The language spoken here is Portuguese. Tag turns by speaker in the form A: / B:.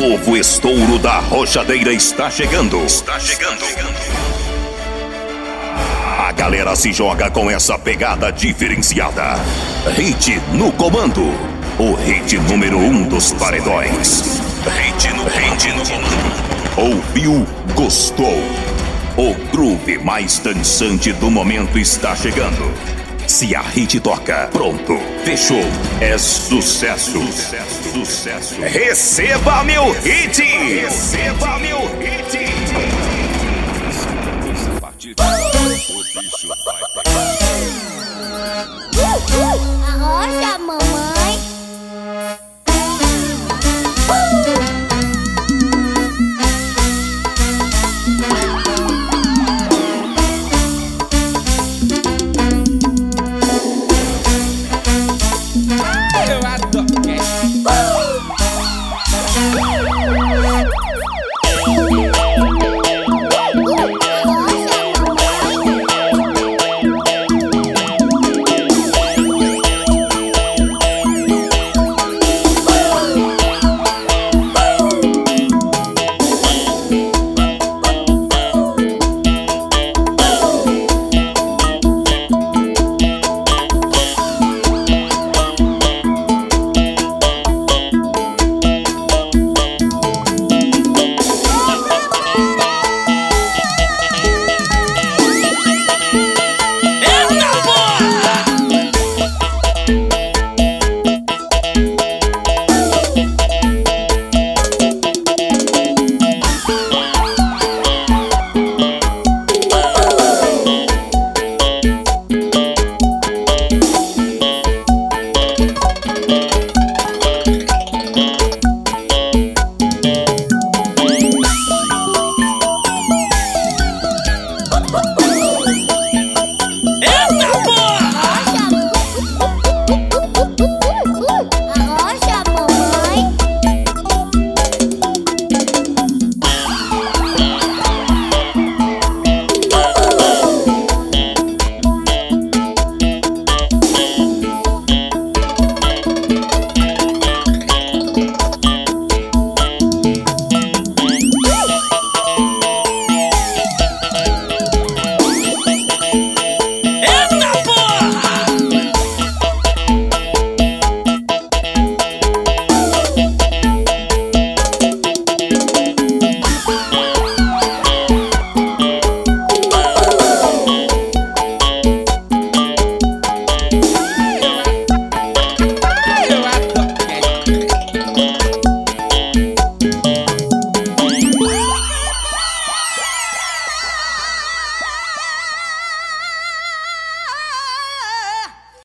A: novo estouro da Rochadeira está chegando. A galera se joga com essa pegada diferenciada. Hit no comando. O hit número 1 dos paredões. Hit no comando. Ouviu, gostou. O groove mais dançante do momento está chegando. Se a Hit toca, pronto, fechou. É sucesso. Receba meu hit!
B: Arrocha, mamãe.